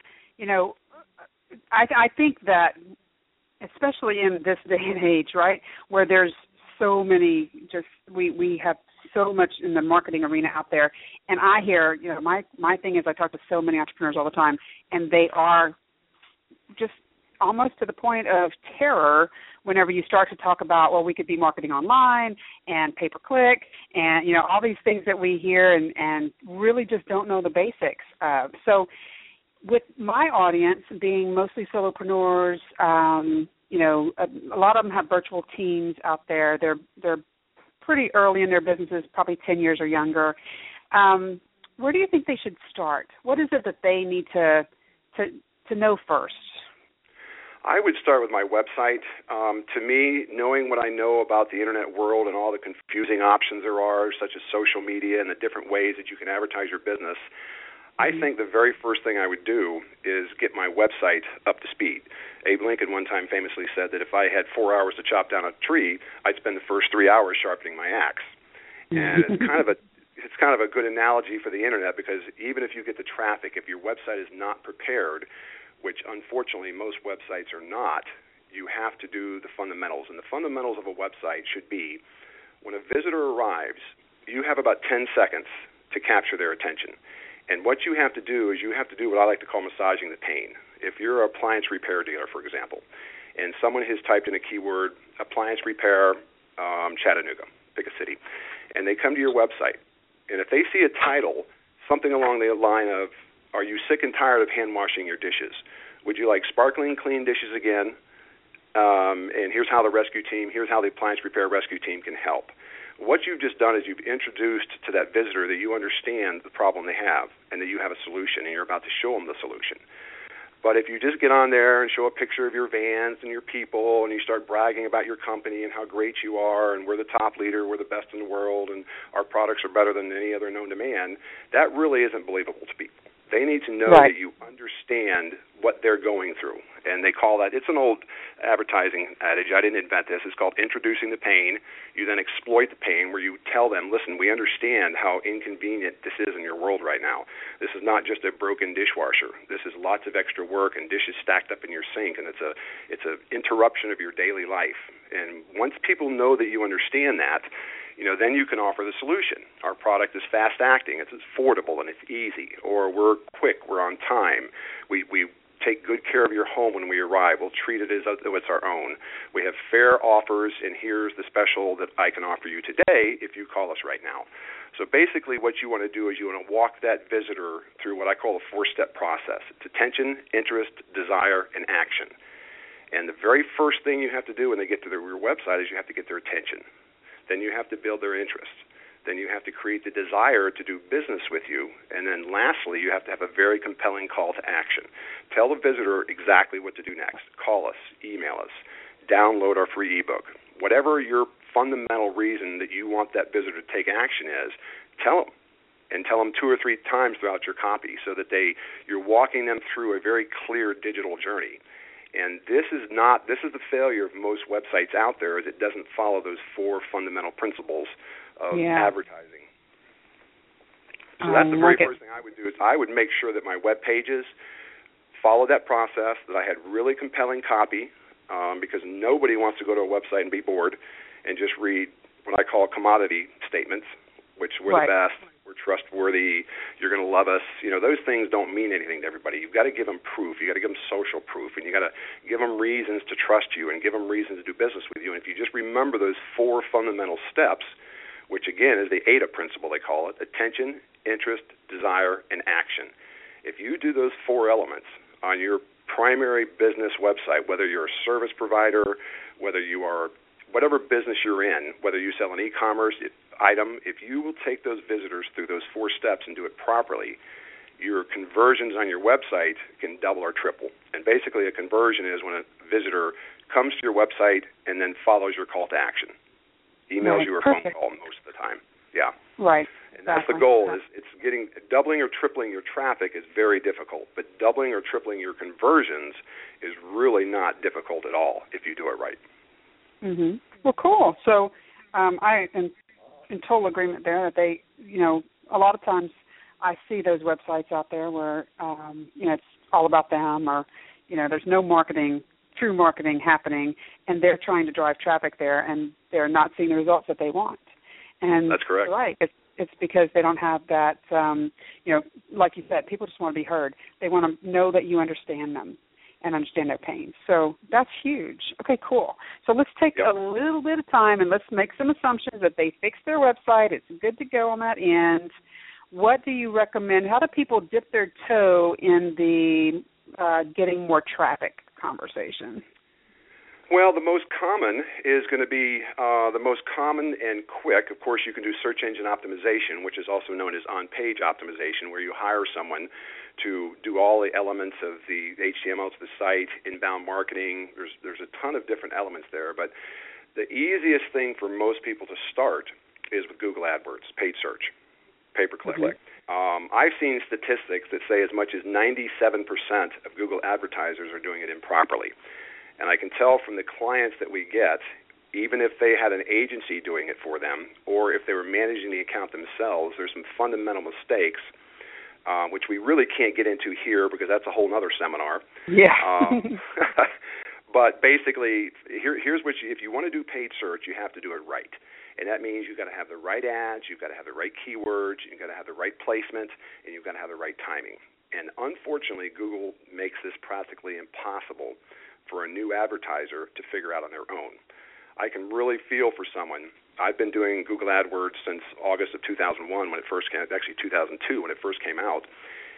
I think that especially in this day and age, right, where there's so many, we have so much in the marketing arena out there, and I hear, my thing is I talk to so many entrepreneurs all the time, and they are just almost to the point of terror whenever you start to talk about, well, we could be marketing online and pay-per-click and, all these things that we hear and really just don't know the basics. So with my audience being mostly solopreneurs, a lot of them have virtual teams out there. They're pretty early in their businesses, probably 10 years or younger. Where do you think they should start? What is it that they need to know first? I would start with my website. To me, knowing what I know about the internet world and all the confusing options there are, such as social media and the different ways that you can advertise your business, I think the very first thing I would do is get my website up to speed. Abe Lincoln one time famously said that if I had 4 hours to chop down a tree, I'd spend the first 3 hours sharpening my axe. And it's kind of a good analogy for the internet, because even if you get the traffic, if your website is not prepared, which unfortunately most websites are not, you have to do the fundamentals. And the fundamentals of a website should be, when a visitor arrives, you have about 10 seconds to capture their attention. And what you have to do is you have to do what I like to call massaging the pain. If you're an appliance repair dealer, for example, and someone has typed in a keyword, appliance repair, Chattanooga, pick a city, and they come to your website, and if they see a title, something along the line of, are you sick and tired of hand washing your dishes? Would you like sparkling clean dishes again? And here's how the appliance repair rescue team can help. What you've just done is you've introduced to that visitor that you understand the problem they have and that you have a solution, and you're about to show them the solution. But if you just get on there and show a picture of your vans and your people, and you start bragging about your company and how great you are, and we're the top leader, we're the best in the world, and our products are better than any other known to man, that really isn't believable to people. They need to know that you understand what they're going through. And they call that, it's an old advertising adage, I didn't invent this, it's called introducing the pain. You then exploit the pain, where you tell them, listen, we understand how inconvenient this is in your world right now. This is not just a broken dishwasher. This is lots of extra work and dishes stacked up in your sink, and it's a interruption of your daily life. And once people know that you understand that, then you can offer the solution. Our product is fast-acting, it's affordable, and it's easy. Or we're quick, we're on time. We take good care of your home when we arrive. We'll treat it as though it's our own. We have fair offers, and here's the special that I can offer you today if you call us right now. So basically what you want to do is you want to walk that visitor through what I call a 4-step process. It's attention, interest, desire, and action. And the very first thing you have to do when they get to your website is you have to get their attention. Then you have to build their interest. Then you have to create the desire to do business with you. And then lastly, you have to have a very compelling call to action. Tell the visitor exactly what to do next. Call us, email us, download our free ebook. Whatever your fundamental reason that you want that visitor to take action is, tell them. And tell them 2 or 3 times throughout your copy, so that you're walking them through a very clear digital journey. And this is the failure of most websites out there, is it doesn't follow those 4 fundamental principles of advertising. So that's the very first thing I would do, is I would make sure that my web pages follow that process, that I had really compelling copy, because nobody wants to go to a website and be bored and just read what I call commodity statements, which we're the best, we're trustworthy, you're going to love us. Those things don't mean anything to everybody. You've got to give them proof. You've got to give them social proof, and you've got to give them reasons to trust you and give them reasons to do business with you. And if you just remember those 4 fundamental steps, which again is the AIDA principle, they call it, attention, interest, desire, and action. If you do those 4 elements on your primary business website, whether you're a service provider, whether you are whatever business you're in, whether you sell an e-commerce item, if you will take those visitors through those 4 steps and do it properly, your conversions on your website can double or triple. And basically a conversion is when a visitor comes to your website and then follows your call to action. Emails you or phone call most of the time. Yeah. Right. And that's the goal, is it's doubling or tripling your traffic is very difficult, but doubling or tripling your conversions is really not difficult at all if you do it right. Mm-hmm. Well, cool. So I am in total agreement there that they, a lot of times I see those websites out there where, it's all about them, or, there's no true marketing happening, and they're trying to drive traffic there, and they're not seeing the results that they want. And that's correct. You're right. It's because they don't have that, like you said, people just want to be heard. They want to know that you understand them and understand their pain. So that's huge. Okay, cool. So let's take a little bit of time and let's make some assumptions that they fixed their website. It's good to go on that end. What do you recommend? How do people dip their toe in the getting more traffic conversation? Well, the most common is going to be the most common and quick. Of course, you can do search engine optimization, which is also known as on-page optimization, where you hire someone to do all the elements of the HTML to the site, inbound marketing. There's a ton of different elements there, but the easiest thing for most people to start is with Google AdWords, paid search, pay-per-click. I've seen statistics that say as much as 97% of Google advertisers are doing it improperly. And I can tell from the clients that we get, even if they had an agency doing it for them, or if they were managing the account themselves, there's some fundamental mistakes, which we really can't get into here because that's a whole other seminar. Yeah. But basically, here's what if you want to do paid search, you have to do it right. And that means you've got to have the right ads, you've got to have the right keywords, you've got to have the right placement, and you've got to have the right timing. And unfortunately, Google makes this practically impossible for a new advertiser to figure out on their own. I can really feel for someone. I've been doing Google AdWords since August of 2001 when it first came, actually 2002 when it first came out.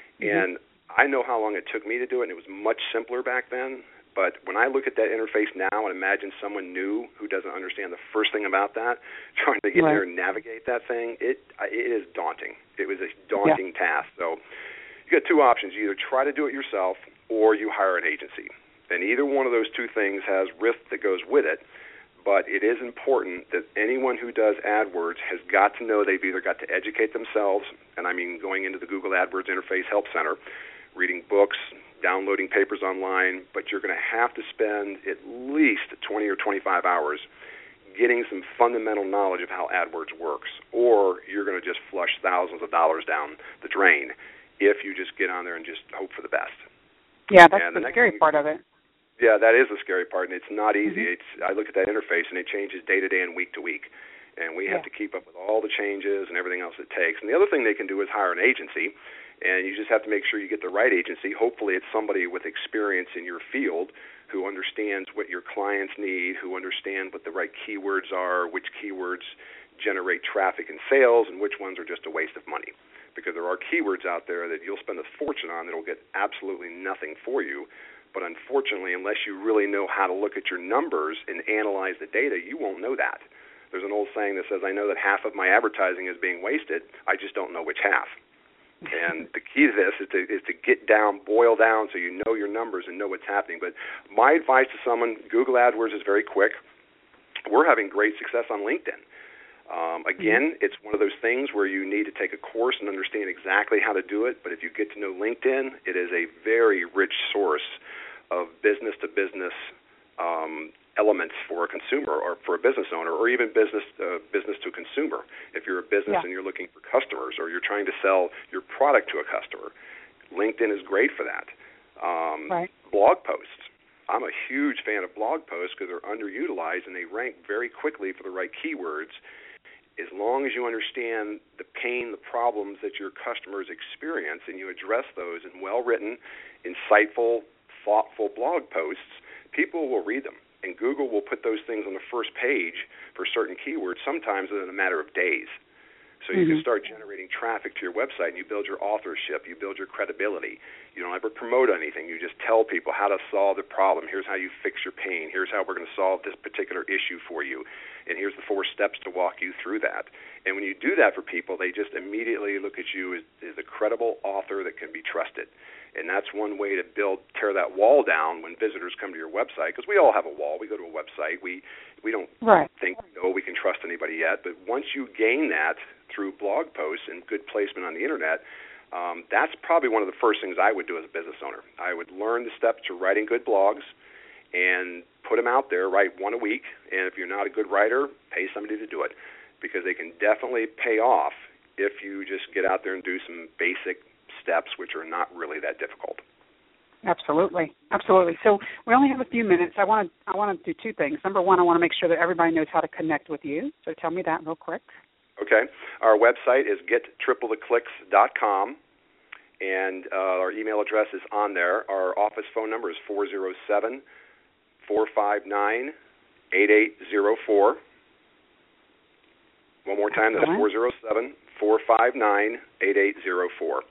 And I know how long it took me to do it, and it was much simpler back then. But when I look at that interface now and imagine someone new who doesn't understand the first thing about that, trying to get there and navigate that thing, it is daunting. It was a daunting task. So you got two options. You either try to do it yourself or you hire an agency. And either one of those two things has risk that goes with it. But it is important that anyone who does AdWords has got to know they've either got to educate themselves, and I mean going into the Google AdWords Interface Help Center, reading books, downloading papers online, but you're going to have to spend at least 20 or 25 hours getting some fundamental knowledge of how AdWords works, or you're going to just flush thousands of dollars down the drain if you just get on there and just hope for the best. Yeah, that's the scary part of it. Yeah, that is the scary part, and it's not easy. I look at that interface, and it changes day to day and week to week, and we have to keep up with all the changes and everything else it takes. And the other thing they can do is hire an agency, and you just have to make sure you get the right agency. Hopefully it's somebody with experience in your field who understands what your clients need, who understand what the right keywords are, which keywords generate traffic and sales, and which ones are just a waste of money. Because there are keywords out there that you'll spend a fortune on that will get absolutely nothing for you. But unfortunately, unless you really know how to look at your numbers and analyze the data, you won't know that. There's an old saying that says, I know that half of my advertising is being wasted, I just don't know which half. And the key to this is to get down, boil down, so you know your numbers and know what's happening. But my advice to someone, Google AdWords is very quick. We're having great success on LinkedIn. Again, it's one of those things where you need to take a course and understand exactly how to do it. But if you get to know LinkedIn, it is a very rich source of business-to-business elements for a consumer or for a business owner, or even business to consumer. If you're a business and you're looking for customers, or you're trying to sell your product to a customer, LinkedIn is great for that. Blog posts. I'm a huge fan of blog posts because they're underutilized and they rank very quickly for the right keywords. As long as you understand the pain, the problems that your customers experience, and you address those in well-written, insightful, thoughtful blog posts, people will read them. And Google will put those things on the first page for certain keywords, sometimes within a matter of days. So you can start generating traffic to your website, and you build your authorship, you build your credibility. You don't ever promote anything. You just tell people how to solve the problem. Here's how you fix your pain. Here's how we're going to solve this particular issue for you. And here's the 4 steps to walk you through that. And when you do that for people, they just immediately look at you as a credible author that can be trusted. And that's one way to tear that wall down when visitors come to your website, because we all have a wall. We go to a website. We don't think we can trust anybody yet. But once you gain that through blog posts and good placement on the Internet, that's probably one of the first things I would do as a business owner. I would learn the steps to writing good blogs and put them out there, write one a week. And if you're not a good writer, pay somebody to do it, because they can definitely pay off if you just get out there and do some basic steps, which are not really that difficult. Absolutely. So we only have a few minutes. I want to do 2 things. Number one, I want to make sure that everybody knows how to connect with you. So tell me that real quick. Okay. Our website is gettripletheclicks.com, and our email address is on there. Our office phone number is 407-459-8804. One more time, that's 407-459-8804.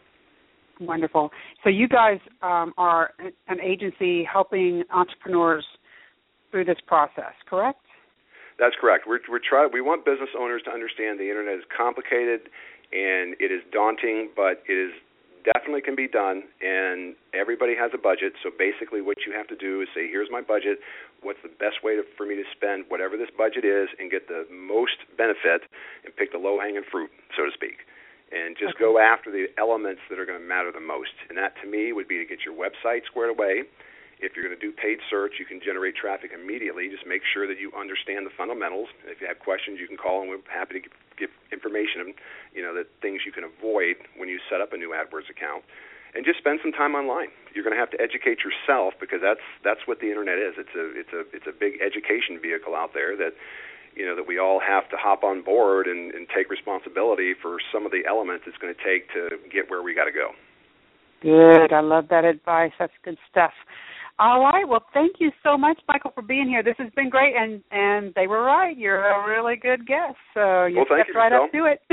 Wonderful. So you guys are an agency helping entrepreneurs through this process, correct? That's correct. We want business owners to understand the internet is complicated and it is daunting, but it is definitely can be done, and everybody has a budget. So basically what you have to do is say, here's my budget, what's the best way for me to spend whatever this budget is and get the most benefit and pick the low-hanging fruit, so to speak, and just go after the elements that are going to matter the most. And that, to me, would be to get your website squared away. If you're going to do paid search, you can generate traffic immediately. Just make sure that you understand the fundamentals. If you have questions, you can call, and we're happy to give information, that things you can avoid when you set up a new AdWords account. And just spend some time online. You're going to have to educate yourself, because that's what the internet is. It's a big education vehicle out there that that we all have to hop on board and take responsibility for some of the elements it's going to take to get where we got to go. Good. I love that advice. That's good stuff. All right. Well, thank you so much, Michael, for being here. This has been great, and they were right. You're a really good guest. So you stepped right up to it.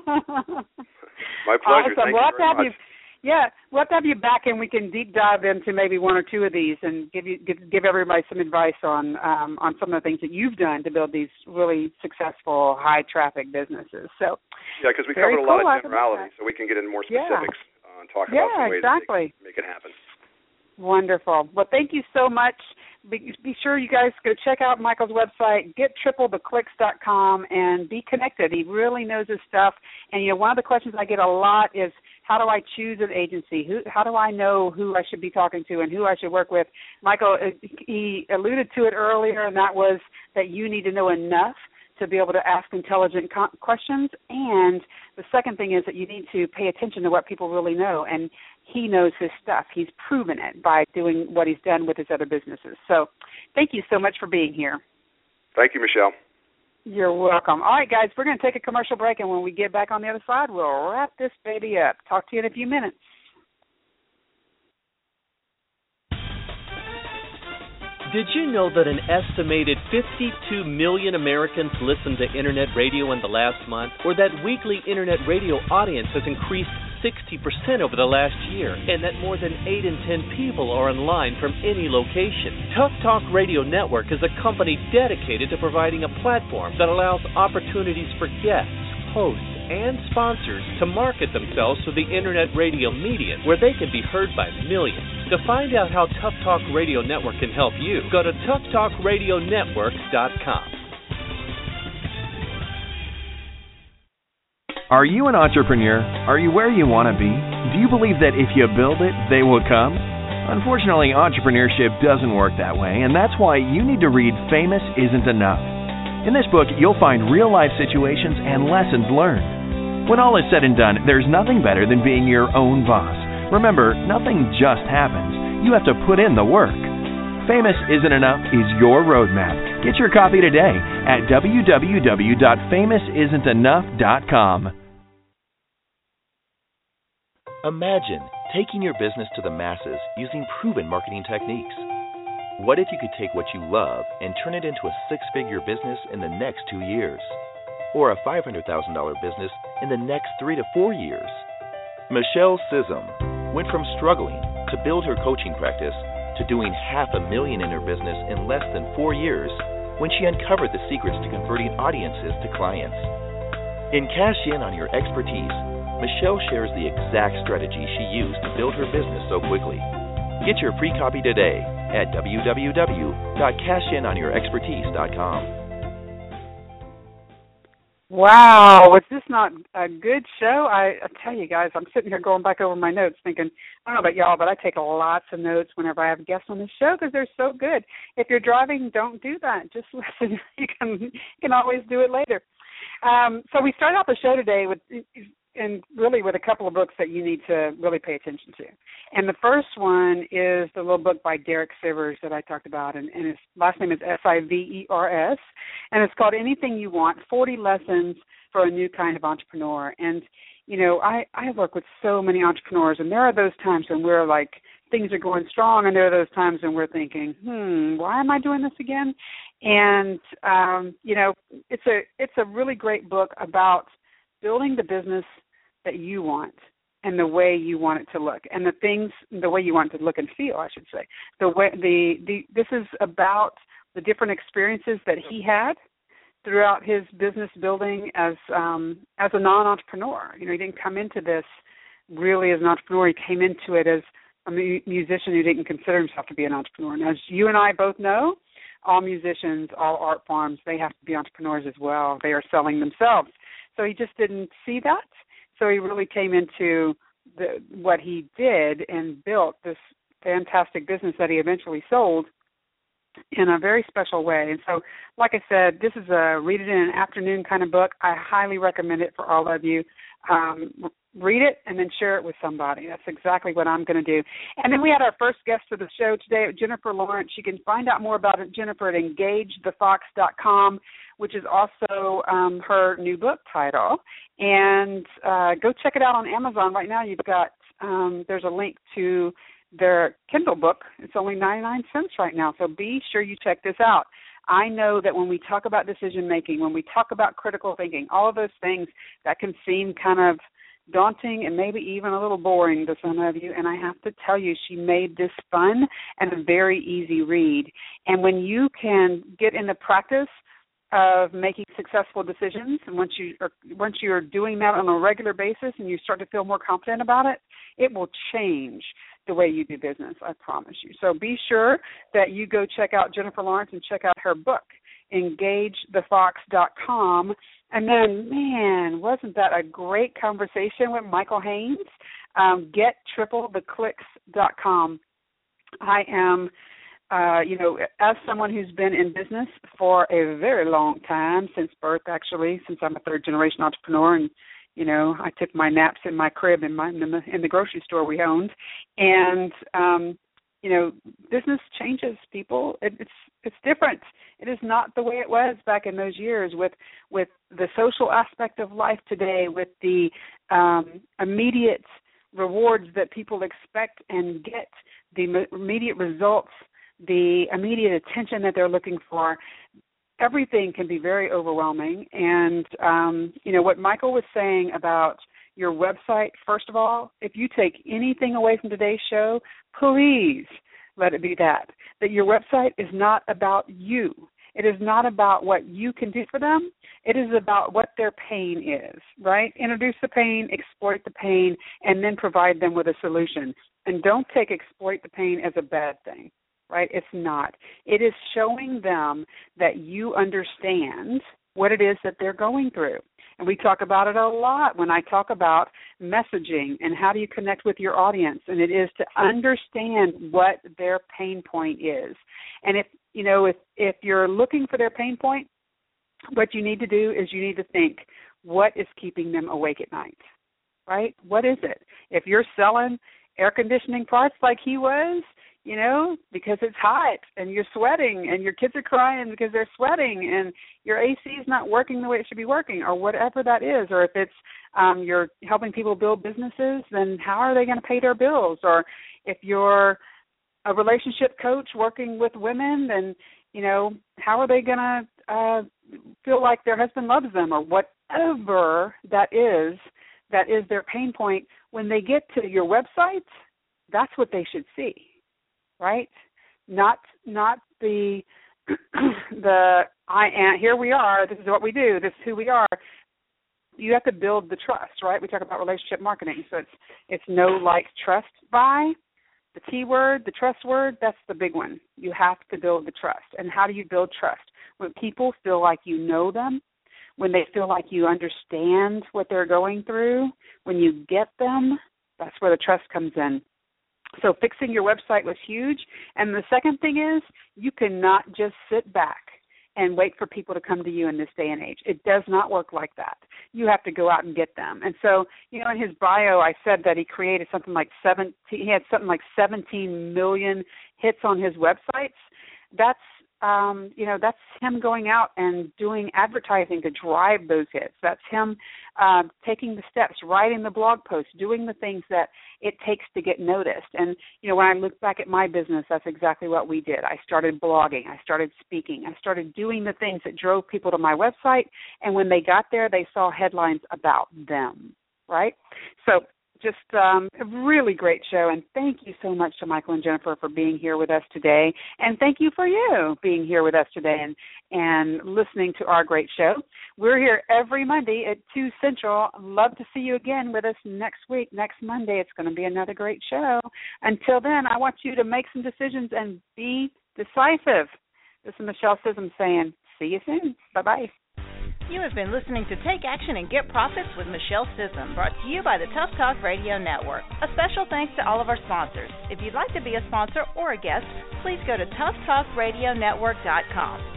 My pleasure. Awesome. Thank you very much. We'll have to have you back, and we can deep dive into maybe one or two of these and give everybody some advice on some of the things that you've done to build these really successful, high-traffic businesses. So because we covered a lot of generalities, so we can get into more specifics and talk about some ways to make it happen. Wonderful. Well, thank you so much. Be sure you guys go check out Michael's website, gettripletheclicks.com, and be connected. He really knows his stuff. And, one of the questions I get a lot is, how do I choose an agency? How do I know who I should be talking to and who I should work with? Michael, he alluded to it earlier, and that was that you need to know enough to be able to ask intelligent questions. And the second thing is that you need to pay attention to what people really know. And he knows his stuff. He's proven it by doing what he's done with his other businesses. So thank you so much for being here. Thank you, Michelle. You're welcome. All right, guys, we're going to take a commercial break, and when we get back on the other side, we'll wrap this baby up. Talk to you in a few minutes. Did you know that an estimated 52 million Americans listened to Internet radio in the last month, or that weekly Internet radio audience has increased 60% over the last year, and that more than 8 in 10 people are online from any location? Tough Talk Radio Network is a company dedicated to providing a platform that allows opportunities for guests, hosts, and sponsors to market themselves to the Internet radio media, where they can be heard by millions. To find out how Tough Talk Radio Network can help you, go to toughtalkradionetwork.com. Are you an entrepreneur? Are you where you want to be? Do you believe that if you build it, they will come? Unfortunately, entrepreneurship doesn't work that way, and that's why you need to read Famous Isn't Enough. In this book, you'll find real-life situations and lessons learned. When all is said and done, there's nothing better than being your own boss. Remember, nothing just happens. You have to put in the work. Famous Isn't Enough is your roadmap. Get your copy today at www.famousisn'tenough.com. Imagine taking your business to the masses using proven marketing techniques. What if you could take what you love and turn it into a six-figure business in the next 2 years? Or a $500,000 business in the next 3 to 4 years? Michelle Sissom went from struggling to build her coaching practice to doing $500,000 in her business in less than 4 years when she uncovered the secrets to converting audiences to clients. In Cash In on Your Expertise, Michelle shares the exact strategy she used to build her business so quickly. Get your free copy today at www.cashinonyourexpertise.com. Wow, was this not a good show? I tell you guys, I'm sitting here going back over my notes thinking, I don't know about y'all, but I take lots of notes whenever I have guests on the show because they're so good. If you're driving, don't do that. Just listen. You can always do it later. So we started off the show today with a couple of books that you need to really pay attention to. And the first one is the little book by Derek Sivers that I talked about, and his last name is Sivers, and it's called Anything You Want, 40 Lessons for a New Kind of Entrepreneur. And, I work with so many entrepreneurs, and there are those times when we're like, things are going strong, and there are those times when we're thinking, why am I doing this again? And, it's a really great book about building the business that you want and the way you want it to look, and the way you want it to look and feel, I should say. This is about the different experiences that he had throughout his business building as a non-entrepreneur. You know, he didn't come into this really as an entrepreneur. He came into it as a musician who didn't consider himself to be an entrepreneur. And as you and I both know, all musicians, all art forms, they have to be entrepreneurs as well. They are selling themselves. So he just didn't see that. So he really came into what he did and built this fantastic business that he eventually sold in a very special way. And so, like I said, this is a read it in an afternoon kind of book. I highly recommend it for all of you. Read it and then share it with somebody. That's exactly what I'm going to do. And then we had our first guest for the show today, Jennifer Lawrence. You can find out more about it, Jennifer, at engagethefox.com, which is also her new book title. And go check it out on Amazon. Right now you've got, there's a link to their Kindle book. It's only 99 cents right now, so be sure you check this out. I know that when we talk about decision making, when we talk about critical thinking, all of those things that can seem kind of daunting and maybe even a little boring to some of you, and I have to tell you, she made this fun and a very easy read. And when you can get in the practice of making successful decisions, and once you're doing that on a regular basis and you start to feel more confident about it, it will change the way you do business, I promise you. So be sure that you go check out Jennifer Lawrence and check out her book, engagethefox.com. And then, man, wasn't that a great conversation with Michael Haynes? GetTripleTheClicks.com. I am, as someone who's been in business for a very long time, since birth actually, since I'm a third-generation entrepreneur, and I took my naps in my crib in the grocery store we owned, and business changes people. It's different. It is not the way it was back in those years with the social aspect of life today, with the immediate rewards that people expect and get, the immediate results, the immediate attention that they're looking for. Everything can be very overwhelming. And, what Michael was saying about your website, first of all, if you take anything away from today's show, please let it be that your website is not about you. It is not about what you can do for them. It is about what their pain is, right? Introduce the pain, exploit the pain, and then provide them with a solution. And don't take exploit the pain as a bad thing. Right? It's not. It is showing them that you understand what it is that they're going through. And we talk about it a lot when I talk about messaging and how do you connect with your audience. And it is to understand what their pain point is. And if you're looking for their pain point, what you need to do is you need to think, what is keeping them awake at night? Right? What is it? If you're selling air conditioning parts like he was, because it's hot and you're sweating and your kids are crying because they're sweating and your AC is not working the way it should be working, or whatever that is, or if it's you're helping people build businesses, then how are they going to pay their bills? Or if you're a relationship coach working with women, then, how are they going to feel like their husband loves them, or whatever that is their pain point. When they get to your website, that's what they should see. Right? Not the I am, here we are, this is what we do, this is who we are. You have to build the trust, right? We talk about relationship marketing. So it's know, like, trust, buy. The T word, the trust word, that's the big one. You have to build the trust. And how do you build trust? When people feel like you know them, when they feel like you understand what they're going through, when you get them, that's where the trust comes in. So fixing your website was huge. And the second thing is you cannot just sit back and wait for people to come to you in this day and age. It does not work like that. You have to go out and get them. And so, in his bio, I said that he created he had something like 17 million hits on his websites. That's that's him going out and doing advertising to drive those hits. That's him taking the steps, writing the blog posts, doing the things that it takes to get noticed. And, when I look back at my business, that's exactly what we did. I started blogging. I started speaking. I started doing the things that drove people to my website. And when they got there, they saw headlines about them, right? So just a really great show, and thank you so much to Michael and Jennifer for being here with us today, and thank you for you being here with us today and listening to our great show. We're here every Monday at 2 Central. Love to see you again with us next week, next Monday. It's going to be another great show. Until then, I want you to make some decisions and be decisive. This is Michelle Sissom saying, see you soon. Bye-bye. You have been listening to Take Action and Get Profits with Michelle Sissom, brought to you by the Tough Talk Radio Network. A special thanks to all of our sponsors. If you'd like to be a sponsor or a guest, please go to toughtalkradionetwork.com.